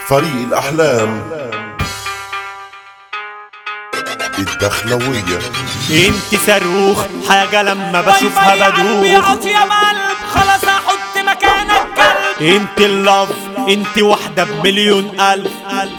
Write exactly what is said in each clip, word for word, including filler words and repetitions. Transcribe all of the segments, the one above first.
فريق الأحلام الدخلوية. انت صاروخ حاجة لما بشوفها بدوخ يا قلب خلاص احط مكانك قلب. انت اللف انت واحدة بمليون ألف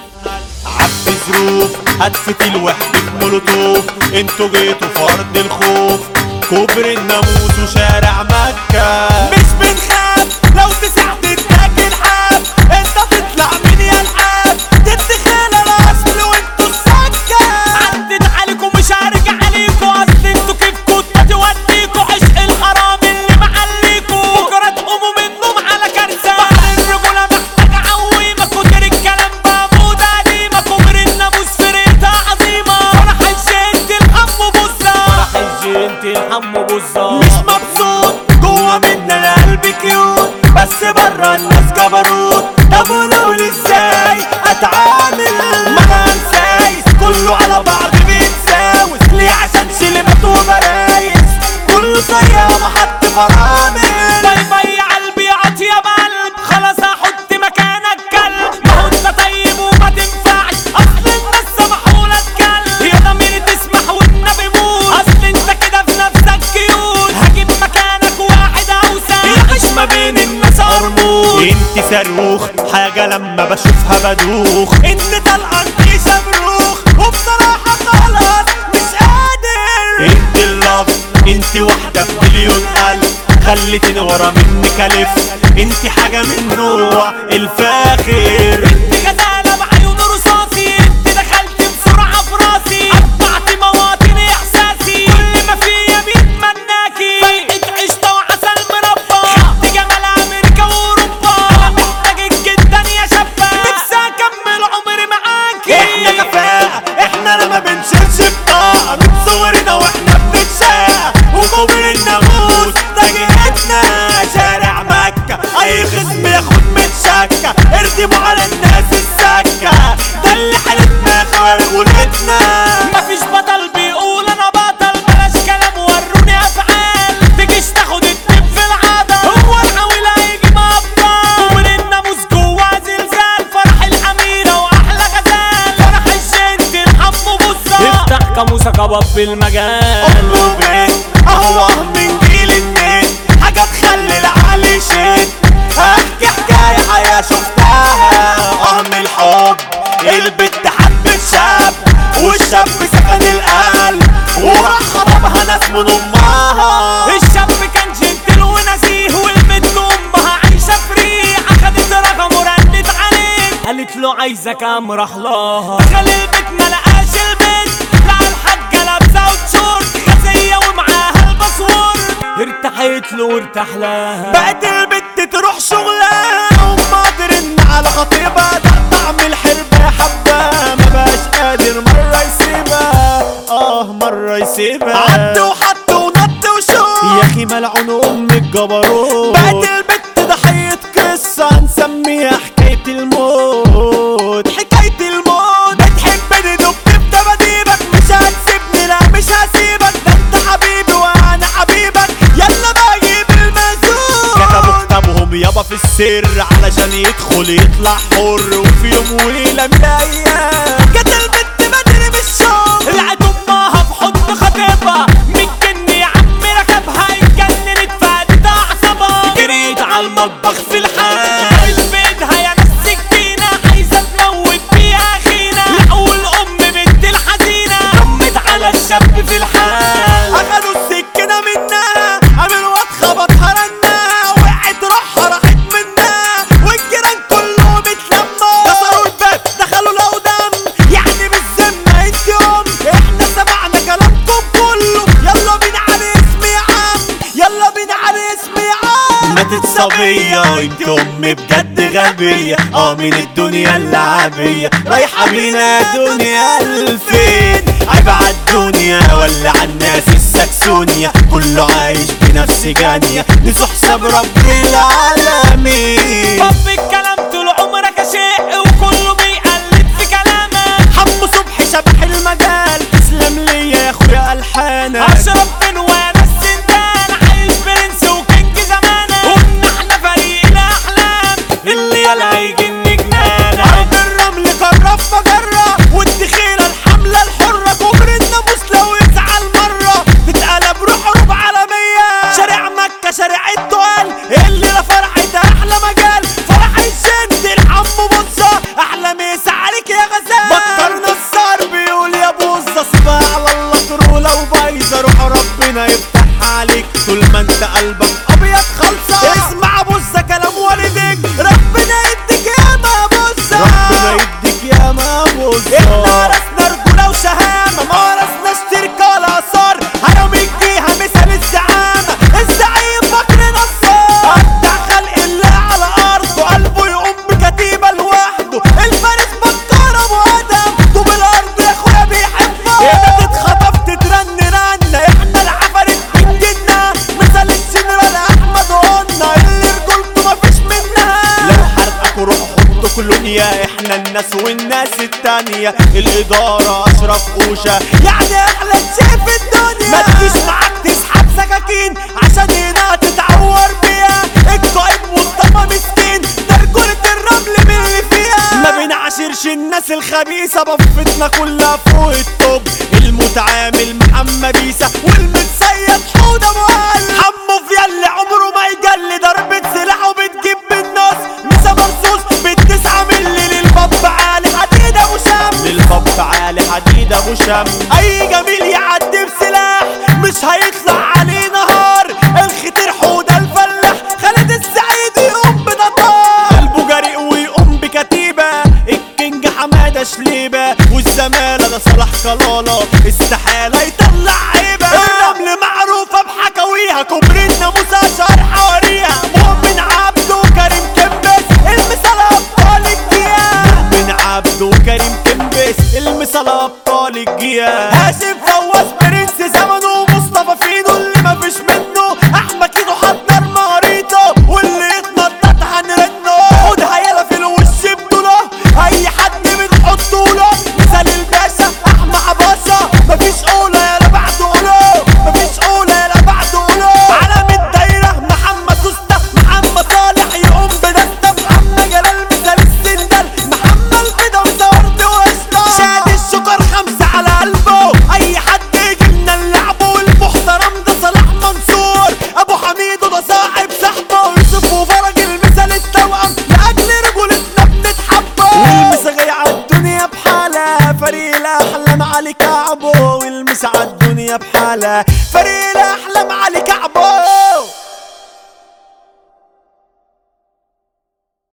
عبد ظروف هتفت الوحدة مولوتوف. انتوا جيتوا في أرض الخوف كوبري الناموس وشارع مكة. مش بنخاف لو تسعد تاكل حاب. انت تطلع من يا الحاب تتخيل الاصل وانتوا السكة. عدت عليكم مش هرجع عليكوا اصل انتوا كيفكوا توديكوا عشق الحرام اللي معليكوا. بكرة تقوموا من النوم على كارثة. بحر الرجولة محتاج عويمة كتر الكلام بموت قديمة. كوبري الناموس فرقتها عظيمة. فرح الجنت الحم بوزة. فرح الجنت الحم بوزة. مش مبسوط جوا مني انا قلبي كيوت بس برا الناس جبروت. طب قولولي ازاي اتعامل ما انا انسايس كله على بعض بيتساوس. ليه عشان شلمت وبرايس كله صيام حط فرامل. باي باي يا قلبي عطي يا قلب خلاص هحط مكانك كلب. ما هو انت طيب وما تنفعش اصل الناس سمحولك كلب. يا ضميري تسمح والنبي موت اصل انت كده في نفسك كيوت. هجيب مكانك واحد اوسع يعيش ما بين الناس قرموط. انت صاروخ حاجة لما بشوفها بدوخ. انت طلقان في شمروخ وبصراحة خلاص مش قادر. انت اللف انت واحدة بمليون ألف خليتني ورا منك ألف. انت حاجة من نوع الفاخر. انت غزالة بعيون رصاصي. انت دخلت بسرعة في راسي قطعت مواطن احساسي. كل ما فيا بيتمناكي فرقة قشطة وعسل مربى. خدت جمال امريكا واوروبا. انا محتاجك جدا يا شابة نفسي اكمل عمري معاكي. احنا كفاءة احنا لما بنشيلش بطاقة من صورنا واحنا بنتشاق. وكوبري الناموس ده جهتنا شارع مكة. اي خصم ياخد متشكة اردموا على الناس السكة. ده اللي حالتنا خرجولتنا. مفيش بطل بيقول انا بطل بلاش كلام وروني افعال. تجيش تاخد التب في العادة هو العويل هيجي بابطال. كوبري الناموس جوا زلزال. فرح الاميرة واحلى غزال. فرح الجنت الحم بوزة. افتح كاموسة كباب في المجال. امه بيت اهو من جيل النت حاجة تخلي العقل يشد. احكي حكاية حياة شفتها اه من الحب. البت حبت شاب والشاب سكن القلب وراح خطبها ناس من امها. الشاب كان جنتل ونزيه والبنت امها عايشة فري. اخدت رقم ورنت عليه قالت له عايزة كام راح لها. دخل البيت ملقاش البنت لقى الحاجة لابسة وتشورت غازية ومعاها الباسورد. ارتحت له وارتاح لها. بقت البت تروح شغلها وما ترن على خطيبها. ده طعم الحربة حبة ما بقاش قادر مرة يسيبها. اه مرة يسيبها. عد وحط ونط وشوف يا اخي ملعون ام الجبروت. بقت البت ضحية قصة هنسميها حكاية الموت. حكاية الموت بتحبني دبت بديبك مش هتسيبني لا مش هسيبك. ده انت حبيبي وانا حبيبك يلا بجيب المزود. كتبوا كتابهم يابا في السر علشان يدخل يطلع حر. وفي يوم وليلة من الايام جت البت بدري بالشوق. لقت امها في حضن خطيبها متجن يا عم ركبها. اتجننت فادت اعصابها جريت على المطبخ في الحال. في ايدها يا ناس سكينة عايزة تموت بيها اخينا. لقوا الام بنت الحزينة رمت على الشاب في الحال. اخدوا السكينة منها قام الواد خبطها رنها. وقعت روحها راحت منها والجيران كلهم اتلموا. كسروا الباب دخلوا لقوا دم يعني بالذمة انت ام. احنا سمعنا كلامكم كله يلا بينا على اسمي يا عم. يلا بينا على اسمي يا عم. ماتت صبية انت ام بجد غبية. اه من الدنيا اللعبية رايحة بينا دنيا الفين. عيب عالدنيا ولا عالناس السكسونيا. كله عايش بنفس جانية نسوا حساب رب العالمين. طب الكلام طول عمرك شيء وكله بيقلد في كلامك. حمو صبحي شبح المجال تسلم لي يا اخويا الحانك. اشرب من وانا السندان عايش برنس وكينج زمانك. قلنا احنا فريق الاحلام اللي يلا هيجن جنانك. كولونيا احنا الناس والناس التانية، الادارة اشرف قوشة يعني احلى شايف الدنيا. ما تجيش معاك تسحب سكاكين عشان هنا تتعور بيها، القائد مصطفى مسكين ده رجولة الرمل من اللي فيها. ما بنعاشرش الناس الخبيثة بفتنا كلها فوق الطب، المتعامل محمد عيسى والمتصيد حوده مهل. حمو في اللي عمره ما يجلي ضربة سلاحه بتجيب بالنص، مسا مرصوص بالتسعة ملي للباب عالي حديد ابو شام، للباب عالي حديد ابو شام. اي جميل يعدي بسلاح مش هيطلع عليه نهار، الختير حوده الفلاح خالد السعيد يقوم بنطار، قلبه جريء ويقوم بكتيبة الكينج حمادة شليبة، والزمالة ده صلاح كلالة استحالة يطلع عيبة. الرمل معروفة بحكاويها كوبري الناموس اشهر حواريها، مؤمن عبده وكريم كمبس المثال ابطال الجياه، مؤمن عبده وكريم كمبس المثال ابطال الجياه. هاشم فواز برنس زمنه ومصطفى فينو اللي مفيش منه، احمد كيدو حضر مهاريته واللي يتنطط هنرنه، خد هيلا في الوش بطوله اي حد بنحطه له، مثال الباشا احمد عباشة مفيش قوله يلا بعده قوله، مفيش قوله يلا بعده قوله. علم الدايره محمد سوسته محمد صالح يقوم بدسته، محمد جلال مثال السندل محمد البيضه وزورد وقشطه، شاد الشكر خمسه على قلبه اي حد يجيلنا نلعبه، والمحترم ده صلاح منصور ابو حميد وده صاحب صاحبه، يوسف وفرج المثال التوأم لاجل رجولتنا بنتحبه، والمسا جاي عالدنيا بحالة فريق الاحلام علي كعبه، والمسا عالدنيا بحالة فريق الاحلام علي كعبه.